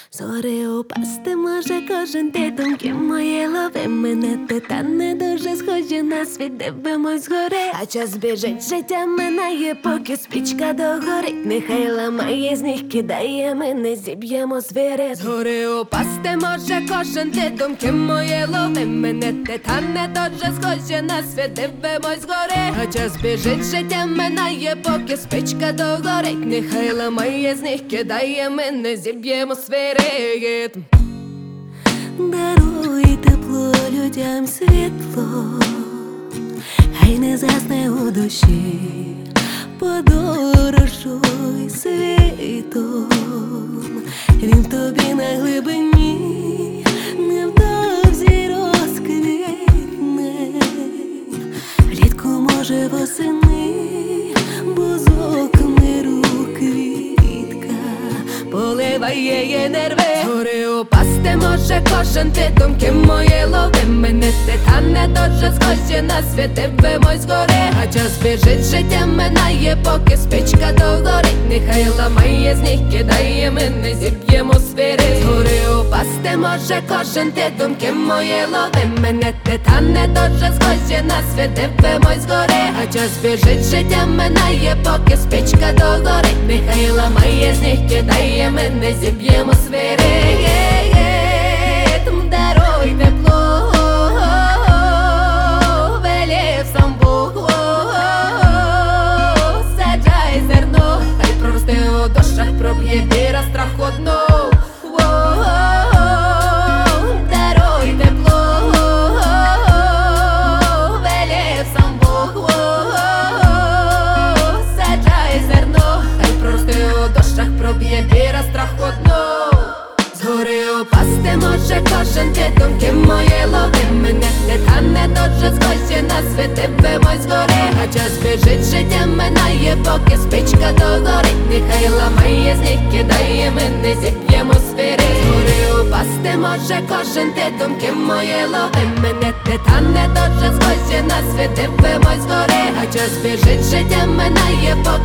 Зорі упасти може кожен, ти думки мої лови мене, ти та не дуже схожі на світ, дивимось згори. А час біжить, життя минає, поки спічка догорить. Нехай ламає з них, кидає, ми не зіб'ємо звіри. Згори упасти може кожен, ти думки мої лови мене, ти та не дуже схожі на світ, дивимось згори. А час біжить, життя минає, поки спічка догорить. Нехай ламає з них, кидає, ми не зіб'ємо свіри. Даруй тепло людям, світло, хай не засне у душі, подорожуй світом, він в тобі на глибині, невдовзі розквітне, влітку, може, восени, бузок миру квітка поливає її нерви. Згори упасти може кожен, ти думки мої лови мене, ти та не дуже схожі на світ, дивимось згори. А час біжить, життя минає, поки спічка догорить. Нехай ламає з них, кидає, ми не зіб'ємо свіри. Згори упасти може кожен, ти думки мої лови мене, ти та не дуже схожі на світ, дивимось згори. А час біжить, життя минає, поки спічка догорить. Нехай ламає з них, кидає, ми не зіб'ємо свіри. Даруй тепло, велів сам Бог, саджай зерно, хай проросте у душах, проб'є віра страхотну. Даруй тепло, велів сам Бог, саджай зерно, хай проросте у душах, проб'є віра страхотну. Згори упасти може кожен, ти думки мої лови мене, ти та не дуже схожі на світ, дивимось згори. А час біжить, життя минає, поки спічка догорить. Нехай ламає з них, кидає, ми не зіб'ємо свіри. Згори упасти може кожен, ти думки мої лови мене, ти та не дуже схожі на світ, дивимось згори. А час біжить, життя минає, поки